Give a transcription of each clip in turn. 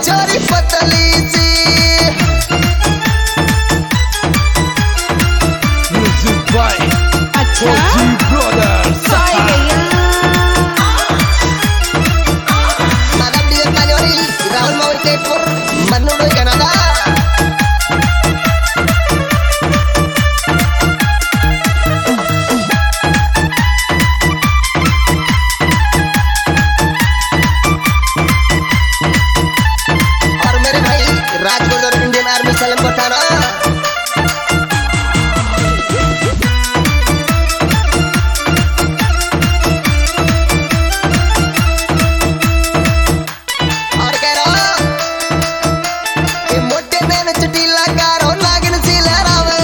छोरी पतली सी। म्यूजिक बाय अच्छा OG brothers. Madam Dian Mayori, Rahul Mawitepur, Manunoy Canada. और मेरे भाई राजकोट और इंडियन आर्मी सलाम पठाना। और कह रहा कि मोटे नैन चटीला कारो नागिन सी लहरावे।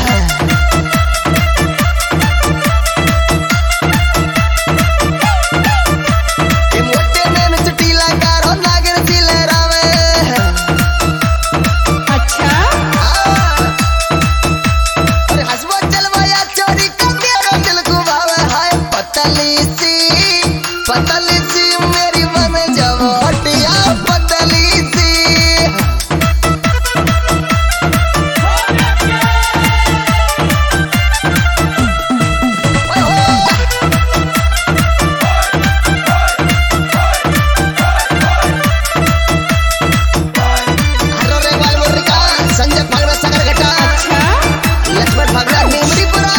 कि मोटे नैन चटीला कारो नागिन सी लहरावे। अच्छा और हसबो चलवाया चोरी कर मेरा दिल को भावे। हाय पतली सी मेरी मन जवाटिया पतली सी। हरो रे बालमुर्गा संजय फागड़ा सागर घटा अच्छा लक्ष्मण फागड़ा नीमरीपुरा।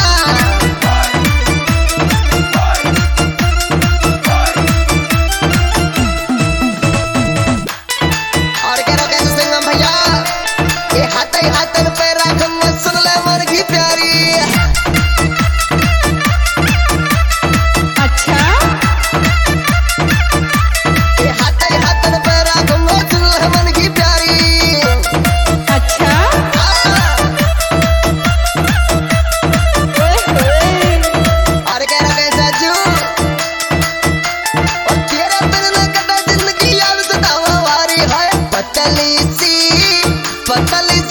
और कह रहा कैसे सिंगम भैया ये हाथन पे राखम सुन ले मन की प्यारी। अच्छा ये हाथन पे राखम सुन ले मन की प्यारी। अच्छा और कह रहा कैसा जू और तेरे बिन न कटा जिंदगी याद सतावा वारी। है पतली सी